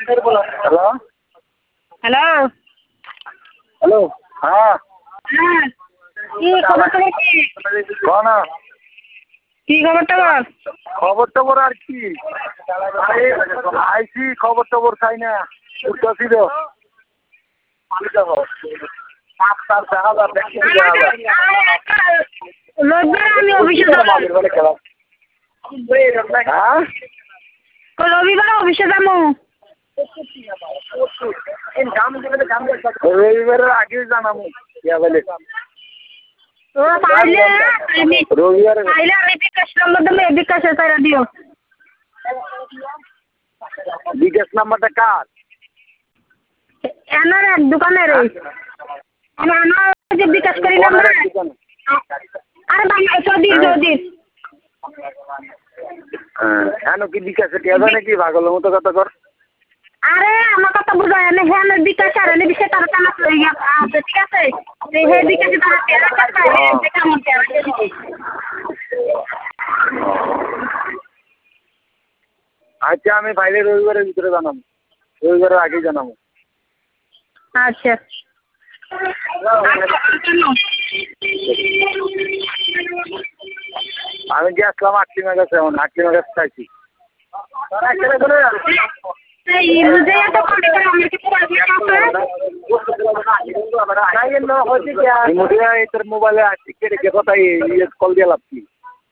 hello hello hello হ্যাঁ হ্যাঁ কি খবর টবর কি না কি খবর টবর খবর টবর আর কি আইসি খবর টবর চাই না উঠতেছি তো রবিবার আমি অফিসে যাবো হ্যাঁ রবিবার অফিসে যাবো রবিবারের আগে জানাবো বলে ও পাইলে রবিবারে পাইলে আমি বিকাশ নম্বর দিলে বিকাশে তারা দিও বিকাশ নাম্বারটা কার এনার এক দোকানের আমার যে বিকাশ করি নাম্বার আরে বাংলা চৌধুরী হ্যাঁ কি বিকাশে টিয়া যায় নাকি পাগলের মতো কথা কর আরে আমার কথা বুঝায় না হ্যাঁ বিকাশ আর এনে বিষয়ে তারা টানা আছে ঠিক আছে হে বিকাশে তারা তেরা কাটা হে কেমন তেরা আচ্ছা আমি ফাইলে রবিবারের ভিতরে জানাবো রবিবারের আগেই জানাবো আচ্ছা আমি যে আসলাম আটটিমের কাছে এখন আটটিমের কাছে চাইছি তোর মোবাইলে আসছি কেটে কোথায় কল দিয়ে লাভ কি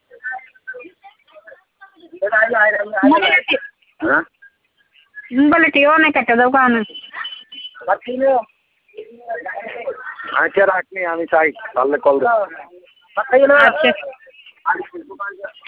হ্যাঁ বলে ঠিক অনেক একটা দোকান আচ্ছা রাখনি আমি চাই তাহলে কল আচ্ছা